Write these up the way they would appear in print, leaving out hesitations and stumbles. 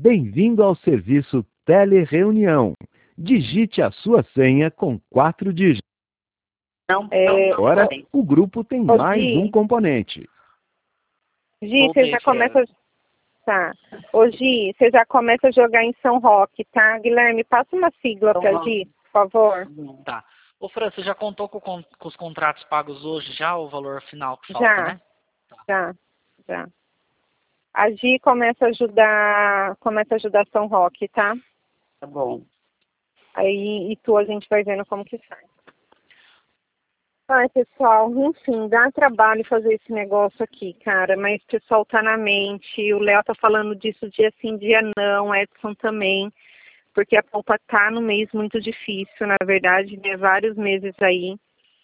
Bem-vindo ao serviço Telereunião. Digite a sua senha com 4 dígitos. Agora, o grupo tem mais um componente. Gi, você já começa... Tá. Ô, Gi, você já começa a jogar em São Roque, tá? Guilherme, passa uma sigla pra Gi, por favor. Tá. Ô, Fran, você já contou com os contratos pagos hoje já, o valor final que falta, né? Já. A Gi começa a ajudar São Roque, tá? Tá bom. Aí, a gente vai vendo como que sai. Ai, pessoal, enfim, dá trabalho fazer esse negócio aqui, cara, mas o pessoal tá na mente, o Léo tá falando disso dia sim, dia não, Edson também, porque a polpa tá no mês muito difícil, na verdade, né, vários meses aí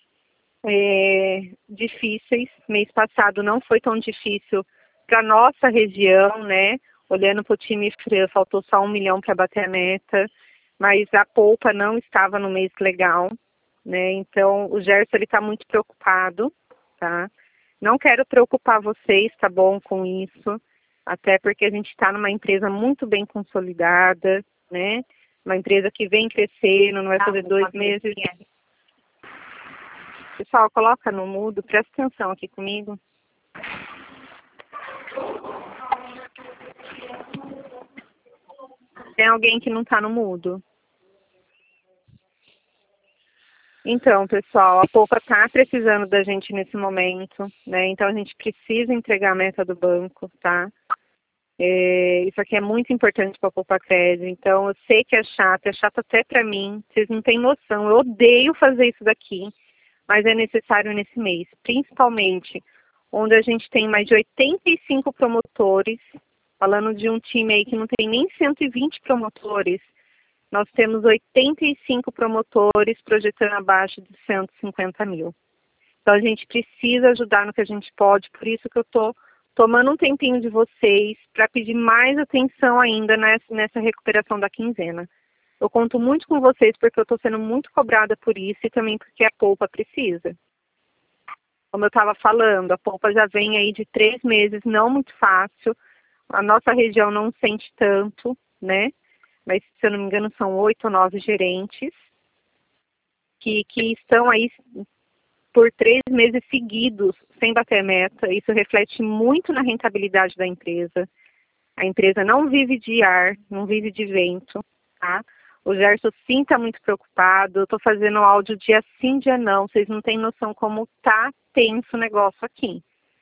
difíceis. Mês passado não foi tão difícil para nossa região, né, olhando para o time Fran, faltou só 1 milhão para bater a meta, mas a polpa não estava no mês legal, né? Então o Gerson ele está muito preocupado, tá? Não quero preocupar vocês, tá bom, com isso, até porque a gente está numa empresa muito bem consolidada, né? Uma empresa que vem crescendo, não vai fazer 2 meses. Pessoal, coloca no mudo, presta atenção aqui comigo. Tem alguém que não está no mudo? Então, pessoal, a polpa está precisando da gente nesse momento, né? Então, a gente precisa entregar a meta do banco, tá? Isso aqui é muito importante para a Poupa Crédito. Então, eu sei que é chato até para mim, vocês não têm noção. Eu odeio fazer isso daqui, mas é necessário nesse mês, principalmente onde a gente tem mais de 85 promotores, falando de um time aí que não tem nem 120 promotores. Nós temos 85 promotores projetando abaixo de 150 mil. Então, a gente precisa ajudar no que a gente pode, por isso que eu estou tomando um tempinho de vocês para pedir mais atenção ainda nessa recuperação da quinzena. Eu conto muito com vocês porque eu estou sendo muito cobrada por isso e também porque a polpa precisa. Como eu estava falando, a polpa já vem aí de 3 meses, não muito fácil. A nossa região não sente tanto, né? Mas, se eu não me engano, são 8 ou 9 gerentes que estão aí por 3 meses seguidos sem bater meta. Isso reflete muito na rentabilidade da empresa. A empresa não vive de ar, não vive de vento, tá? O Gerson sim está muito preocupado. Eu estou fazendo áudio dia sim, dia não. Vocês não têm noção como tá tenso o negócio aqui.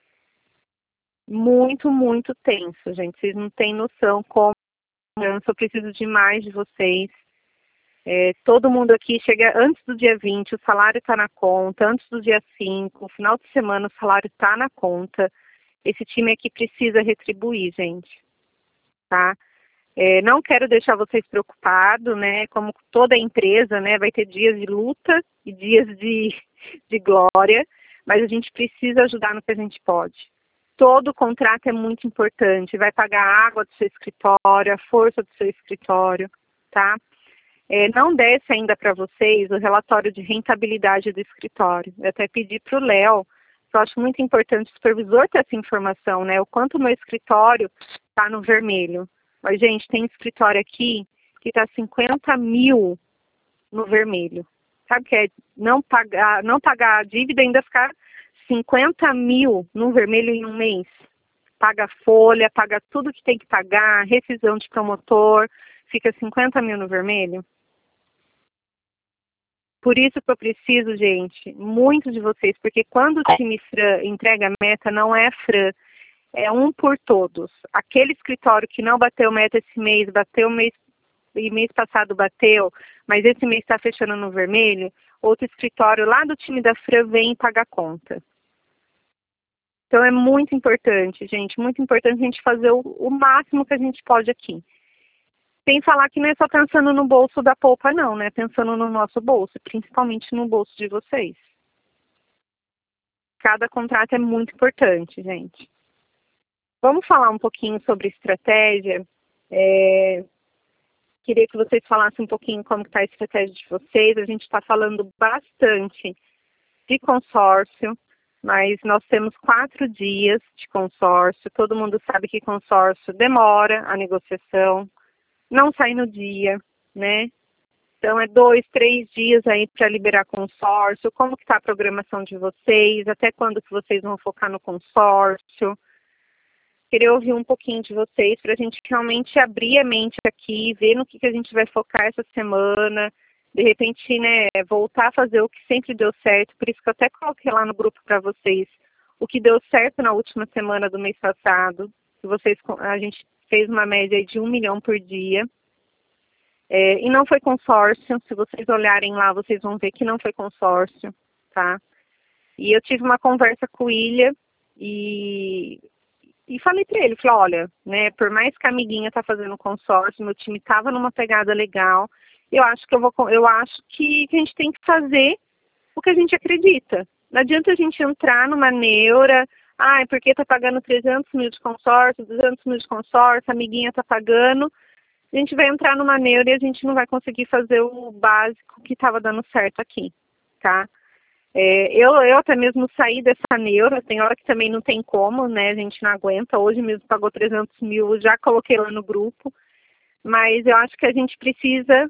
Muito, muito tenso, gente. Vocês não têm noção como eu só preciso demais de vocês. Todo mundo aqui chega antes do dia 20, o salário está na conta, antes do dia 5, no final de semana o salário está na conta. Esse time aqui precisa retribuir, gente, tá? Não quero deixar vocês preocupados, né? Como toda empresa, né? Vai ter dias de luta e dias de glória, mas a gente precisa ajudar no que a gente pode. Todo contrato é muito importante, vai pagar a água do seu escritório, a força do seu escritório, tá? Não desce ainda para vocês o relatório de rentabilidade do escritório. Eu até pedi para o Léo, eu acho muito importante o supervisor ter essa informação, né? O quanto o meu escritório está no vermelho. Mas, gente, tem escritório aqui que está 50 mil no vermelho. Sabe o que é não pagar a dívida e ainda ficar 50 mil no vermelho em um mês? Paga folha, paga tudo que tem que pagar, rescisão de promotor, fica 50 mil no vermelho. Por isso que eu preciso, gente, muito de vocês, porque quando o time Fran entrega a meta, não é Fran, é um por todos. Aquele escritório que não bateu meta esse mês, bateu mês passado bateu, mas esse mês está fechando no vermelho, outro escritório lá do time da Fran vem pagar conta. Então é muito importante, gente, muito importante a gente fazer o máximo que a gente pode aqui. Sem falar que não é só pensando no bolso da polpa, não, né? Pensando no nosso bolso, principalmente no bolso de vocês. Cada contrato é muito importante, gente. Vamos falar um pouquinho sobre estratégia. Queria que vocês falassem um pouquinho como está a estratégia de vocês. A gente está falando bastante de consórcio, mas nós temos 4 dias de consórcio. Todo mundo sabe que consórcio demora a negociação, não sai no dia, né? Então, é 2, 3 dias aí para liberar consórcio. Como que está a programação de vocês? Até quando que vocês vão focar no consórcio? Queria ouvir um pouquinho de vocês para a gente realmente abrir a mente aqui, ver no que a gente vai focar essa semana. De repente, né, voltar a fazer o que sempre deu certo. Por isso que eu até coloquei lá no grupo para vocês o que deu certo na última semana do mês passado. A gente fez uma média de 1 milhão por dia. E não foi consórcio. Se vocês olharem lá, vocês vão ver que não foi consórcio, tá? E eu tive uma conversa com o William e falei para ele, falei, olha, né, por mais que a amiguinha tá fazendo consórcio, meu time tava numa pegada legal, eu acho que a gente tem que fazer o que a gente acredita. Não adianta a gente entrar numa neura, porque tá pagando 300 mil de consórcio, 200 mil de consórcio, a amiguinha tá pagando, a gente vai entrar numa neura e a gente não vai conseguir fazer o básico que estava dando certo aqui, tá? Eu até mesmo saí dessa neura, tem hora que também não tem como, né, a gente não aguenta, hoje mesmo pagou 300 mil, já coloquei lá no grupo, mas eu acho que a gente precisa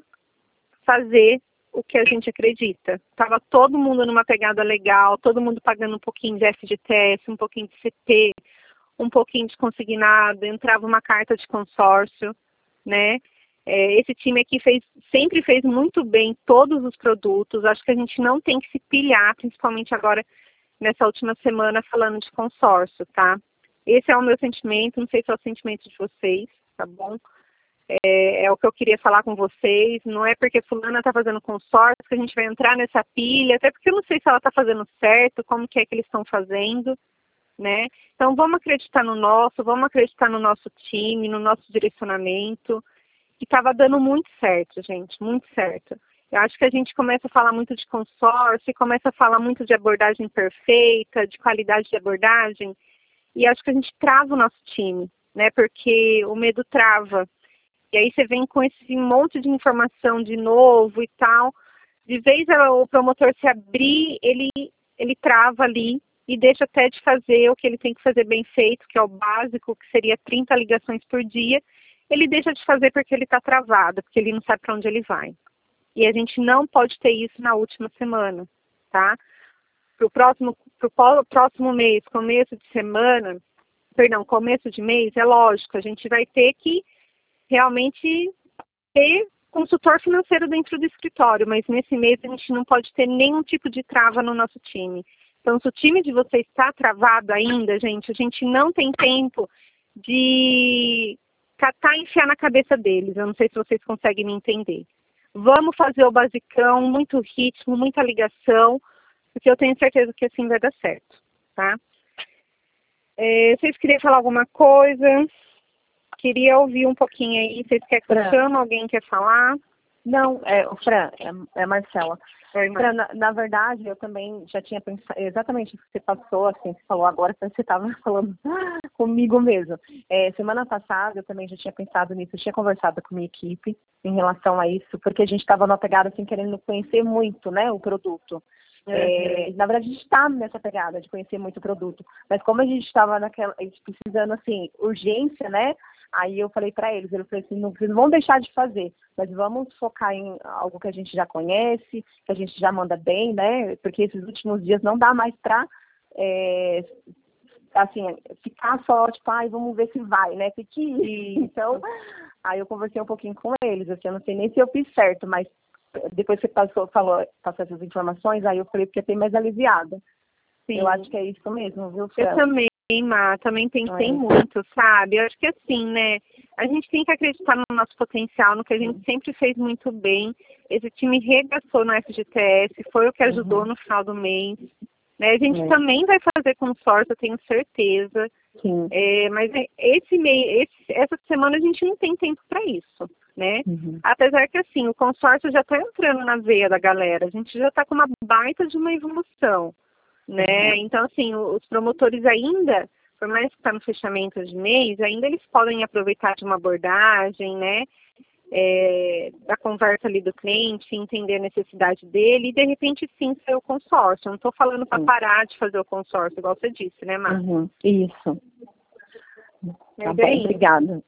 fazer o que a gente acredita. Tava todo mundo numa pegada legal, todo mundo pagando um pouquinho de FGTS, um pouquinho de CT, um pouquinho de consignado, entrava uma carta de consórcio, né? Esse time aqui sempre fez muito bem todos os produtos. Acho que a gente não tem que se pilhar, principalmente agora nessa última semana falando de consórcio, tá? Esse é o meu sentimento, não sei se é o sentimento de vocês, tá bom? É o que eu queria falar com vocês. Não é porque fulana está fazendo consórcio que a gente vai entrar nessa pilha, até porque eu não sei se ela está fazendo certo, como que é que eles estão fazendo, né? Então vamos acreditar vamos acreditar no nosso time, no nosso direcionamento, que estava dando muito certo, gente, muito certo. Eu acho que a gente começa a falar muito de consórcio, começa a falar muito de abordagem perfeita, de qualidade de abordagem, e acho que a gente trava o nosso time, né? Porque o medo trava. E aí você vem com esse monte de informação de novo e tal. De vez o promotor se abrir, ele trava ali e deixa até de fazer o que ele tem que fazer bem feito, que é o básico, que seria 30 ligações por dia. Ele deixa de fazer porque ele está travado, porque ele não sabe para onde ele vai. E a gente não pode ter isso na última semana, tá? Pro próximo mês, começo de mês, é lógico, a gente vai ter que realmente ter consultor financeiro dentro do escritório, mas nesse mês a gente não pode ter nenhum tipo de trava no nosso time. Então, se o time de vocês está travado ainda, gente, a gente não tem tempo de catar e enfiar na cabeça deles. Eu não sei se vocês conseguem me entender. Vamos fazer o basicão, muito ritmo, muita ligação, porque eu tenho certeza que assim vai dar certo, tá? Vocês queriam falar alguma coisa? Queria ouvir um pouquinho aí. Vocês querem que eu chame? Alguém quer falar? Não, Fran, é Marcela. Fran, na verdade, eu também já tinha pensado exatamente o que você passou, assim, você falou agora, que você estava falando comigo mesmo. Semana passada eu também já tinha pensado nisso, eu tinha conversado com a minha equipe em relação a isso, porque a gente estava numa pegada assim, querendo conhecer muito, né, o produto. Na verdade, a gente está nessa pegada de conhecer muito o produto, mas como a gente estava precisando, assim, urgência, né, aí eu falei para eles, assim, não vão deixar de fazer, mas vamos focar em algo que a gente já conhece, que a gente já manda bem, né, porque esses últimos dias não dá mais para, assim, ficar só, tipo, vamos ver se vai, né, tem que ir. Então, aí eu conversei um pouquinho com eles, assim, eu não sei nem se eu fiz certo, mas depois que passou essas informações, aí eu falei que ia ter mais aliviada. Sim. Eu acho que é isso mesmo, viu, Fran? Eu também, Má, também pensei muito, sabe? Eu acho que assim, né, a gente tem que acreditar no nosso potencial, no que a gente sempre fez muito bem. Esse time regaçou no FGTS, foi o que ajudou no final do mês. Né? A gente também vai fazer consórcio, eu tenho certeza. Sim. Mas essa semana a gente não tem tempo para isso, né? Apesar que, assim, o consórcio já está entrando na veia da galera. A gente já está com uma baita de uma evolução, né? Então, assim, os promotores ainda, por mais que está no fechamento de mês, ainda eles podem aproveitar de uma abordagem, né? da conversa ali do cliente, entender a necessidade dele e, de repente, sim, ser o consórcio. Não estou falando para parar de fazer o consórcio, igual você disse, né, Márcia? Isso. Tá bem, obrigada.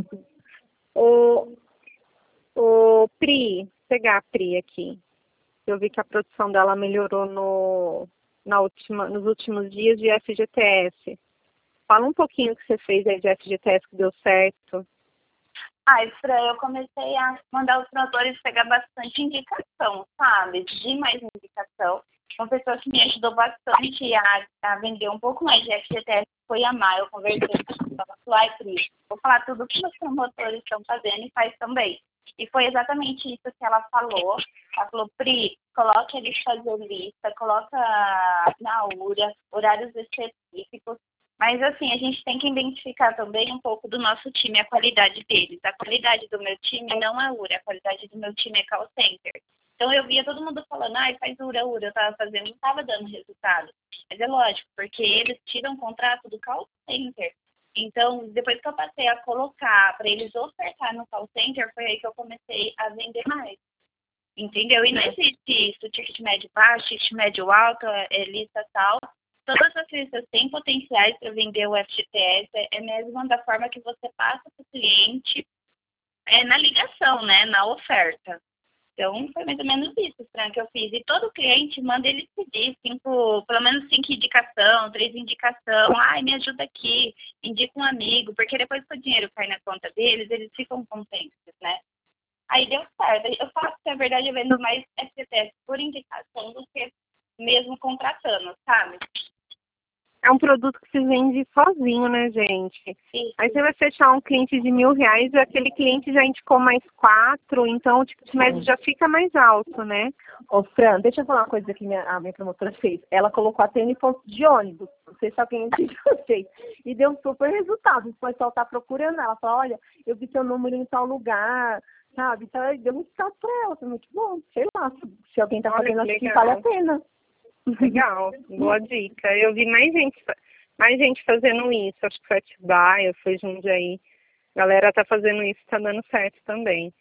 O Pri, pegar a Pri aqui. Eu vi que a produção dela melhorou nos últimos dias de FGTS. Fala um pouquinho o que você fez aí de FGTS que deu certo. Fran, eu comecei a mandar os promotores pegar bastante indicação, sabe? De mais indicação. Uma pessoa que me ajudou bastante a vender um pouco mais de FGTS foi a Mar. Eu conversei com ela, falei, Pri, vou falar tudo o que os promotores estão fazendo e faz também. E foi exatamente isso que ela falou. Ela falou, Pri, coloque eles fazer lista, coloca na URA, horários específicos. Mas, assim, a gente tem que identificar também um pouco do nosso time, a qualidade deles. A qualidade do meu time não é URA, a qualidade do meu time é call center. Então, eu via todo mundo falando, faz URA, eu estava fazendo, não estava dando resultado. Mas é lógico, porque eles tiram o contrato do call center. Então, depois que eu passei a colocar para eles ofertar no call center, foi aí que eu comecei a vender mais. Entendeu? E não existe isso, ticket médio baixo, ticket médio alto, lista tal. Todas as listas têm potenciais para vender o FGTS, é mesmo da forma que você passa para o cliente na ligação, né, na oferta. Então, foi mais ou menos isso, Fran, que eu fiz. E todo cliente manda ele pedir pelo menos 5 indicação, 3 indicação. Me ajuda aqui, indica um amigo, porque depois que o dinheiro cai na conta deles, eles ficam contentes, né? Aí deu certo. Eu falo que, na verdade, eu vendo mais FGTS por indicação do que mesmo contratando, sabe? É um produto que se vende sozinho, né, gente? Sim. Aí você vai fechar um cliente de R$1.000 e aquele cliente já indicou mais 4, então o ticket médio já fica mais alto, né? Ô, Fran, deixa eu falar uma coisa que a minha promotora fez. Ela colocou até em ponto de ônibus, não sei se alguém fez, e deu um super resultado. O pessoal tá procurando ela, fala, olha, eu vi seu número em tal lugar, sabe? Então, deu muito resultado pra ela, foi muito bom. Sei lá, se alguém tá fazendo assim, vale a pena. Legal, boa dica. Eu vi mais gente fazendo isso. Acho que foi Atibaia, foi Jundiaí. A galera tá fazendo isso, tá dando certo também.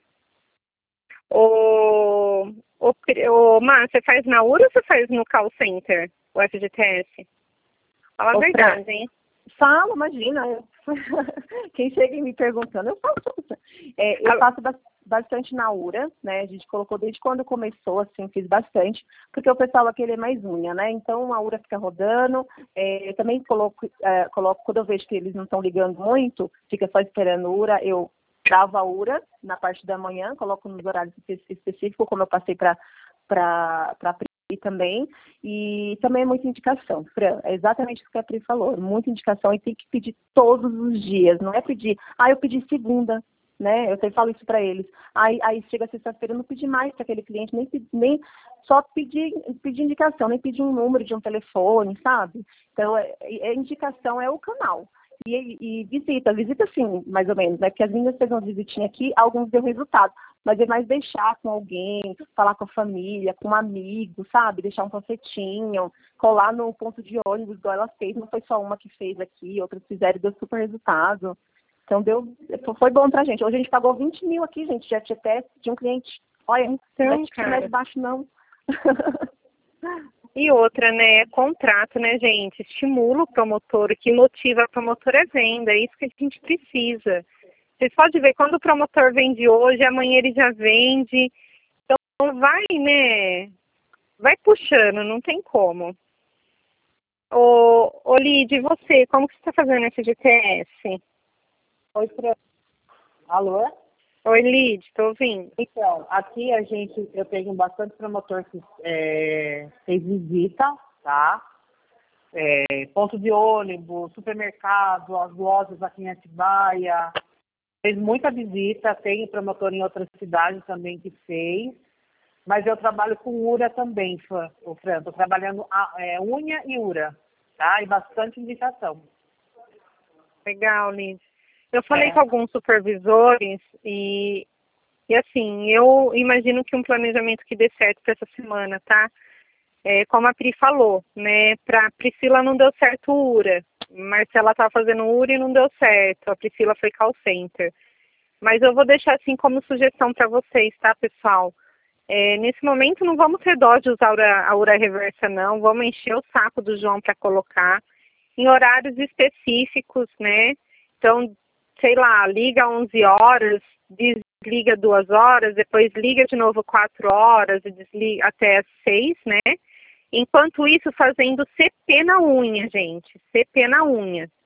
Mar, você faz na URA ou você faz no call center, o FGTS? Fala a verdade, hein? Falo, imagina. Quem chega e me perguntando, eu faço. Eu faço bastante na URA, né? A gente colocou desde quando começou, assim, fiz bastante, porque o pessoal vai querer mais unha, né? Então a URA fica rodando. Eu também coloco, quando eu vejo que eles não estão ligando muito, fica só esperando URA, eu gravo a URA na parte da manhã, coloco nos horários específicos, como eu passei para Pri também, e também é muita indicação, Fran, é exatamente o que a Pri falou, muita indicação e tem que pedir todos os dias, não é pedir, eu pedi segunda, né, eu sempre falo isso para eles, aí chega sexta-feira eu não pedi mais para aquele cliente, nem só pedir indicação, nem pedir um número de um telefone, sabe? Então, a indicação é o canal. E visita sim, mais ou menos, né? Porque as meninas fez uma visitinha aqui, alguns deu resultado. Mas é mais deixar com alguém, falar com a família, com um amigo, sabe? Deixar um panfletinho, colar no ponto de ônibus, igual ela fez. Não foi só uma que fez aqui, outras fizeram e deu super resultado. Então, foi bom pra gente. Hoje a gente pagou 20 mil aqui, gente, de FGTS, de um cliente. Olha, não é mais baixo, não. E outra, né, contrato, né, gente? Estimula o promotor, o que motiva a promotora é venda, é isso que a gente precisa. Vocês podem ver, quando o promotor vende hoje, amanhã ele já vende. Então, vai, né, vai puxando, não tem como. Ô Lid, e você, como que você está fazendo esse GTS? Oi, Fran. Alô? Oi, Lid, estou ouvindo. Então, aqui eu tenho bastante promotor que fez visita, tá? Ponto de ônibus, supermercado, as lojas aqui em Atibaia. Fez muita visita, tem promotor em outras cidades também que fez. Mas eu trabalho com URA também, Fran. Estou trabalhando unha e URA, tá? E bastante indicação. Legal, Lid. Eu falei com alguns supervisores e assim, eu imagino que um planejamento que dê certo para essa semana, tá? Como a Pri falou, né? Para Priscila não deu certo o URA. Marcela estava fazendo URA e não deu certo. A Priscila foi call center. Mas eu vou deixar assim como sugestão para vocês, tá, pessoal? Nesse momento não vamos ter dó de usar a Ura Reversa, não. Vamos encher o saco do João para colocar em horários específicos, né? Então, sei lá, liga 11 horas, desliga 2 horas, depois liga de novo 4 horas e desliga até as 6, né? Enquanto isso, fazendo CP na unha, gente. CP na unha.